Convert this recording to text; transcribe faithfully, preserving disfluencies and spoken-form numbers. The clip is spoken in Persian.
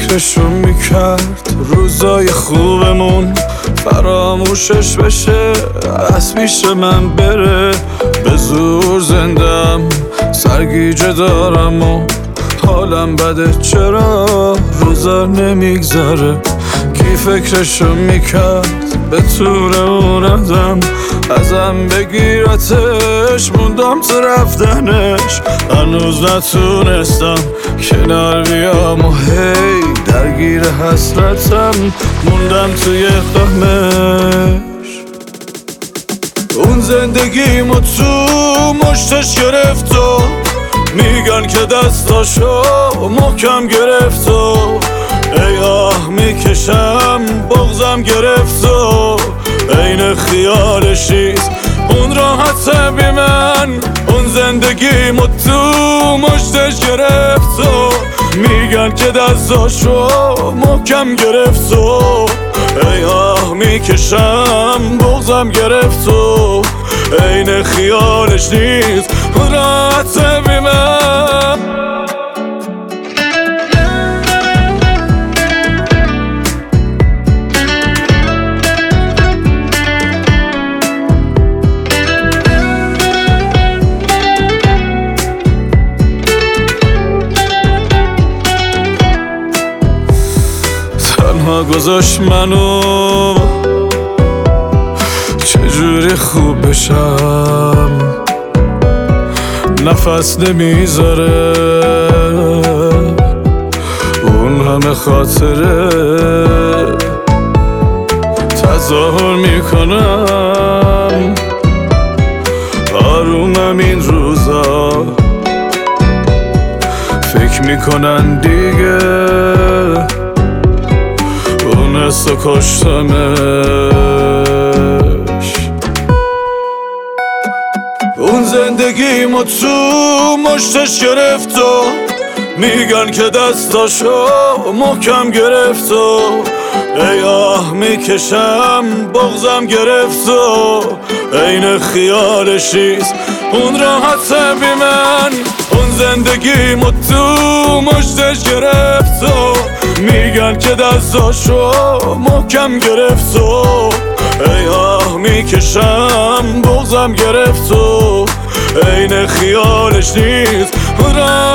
فکرشو میکرد روزای خوبمون فراموشش بشه، از پیش من بره. به زور زندم سرگیجه دارم و حالم بده، چرا روزا نمیگذره. کی فکرشو میکرد به طور اون آدم ازم بگیرتش، موندم تو رفتنش. هنوز نتونستم کنار بیام و هی درگیر حسرتم موندم توی غمش. اون زندگیمو تو مشتش گرفت و میگن که دستاشو محکم گرفت و ای آه میکشم بغزم گرفت و عین خیالشیست اون راحت بی من. اون زندگیمو تو مشتش گرفت و میگن که دستاشو محکم گرفت و ای آه میکشم بغزم گرفت و عین خیالش نیست اون راحت بی من. تنها گذاشت منو چجوری خوب بشم، نفس نمیذاره اون همه خاطره. تظاهر میکنم آرومم این روزا، فکر میکنن دیگه اون حسو کشتمش. اون زندگیمو تو مشتش گرفت و میگن که دستاشو محکم گرفت و ای آه میکشم بغزم گرفت و عین خیالشیست اون راحت بی من. اون زندگیمو تو مشتش گرفت و میگن که دستاشو محکم گرفت و ای آه میکشم بغزم گرفت و عین خیالش نیست.